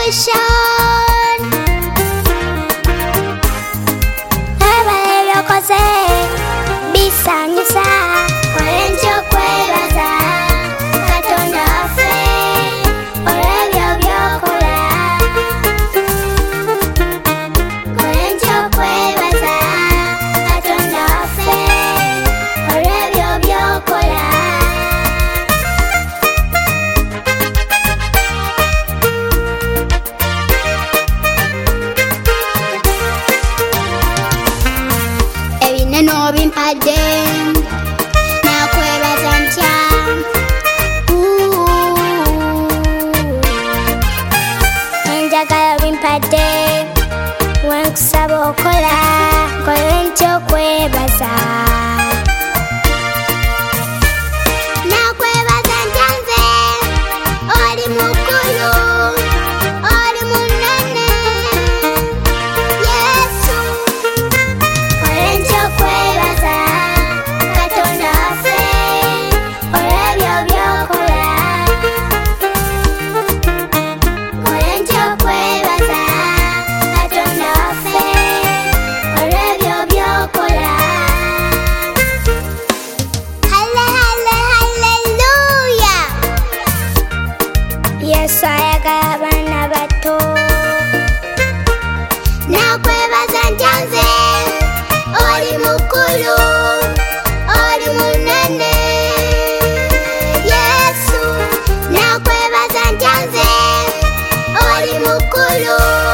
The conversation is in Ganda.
celebration. Abalebye okoze bisanyusa, olw'entyo okwebaza Katonda waffe olw'ebyo by'okola. Olw'entyo okwebaza Katonda waffe olw'ebyo by'okola. Ebinene obimpadde nakwebaza ntya. Enjagala bimpadde wenkusaba okola, olw'entyo okwebaza. Nakwebaza ntya nze, oli mukulu, oli munene, Yesu. Olw'entyo okwebaza Katonda waffe olw'ebyo by'okola. Olw'entyo okwebaza Katonda waffe olw'ebyo by'okola. Haleluya! Yesu ayagala abaana bato. Nakwebaza ntya nze, oli mukulu, oli munene, Yesu. Nakwebaza ntya nze, oli mukulu.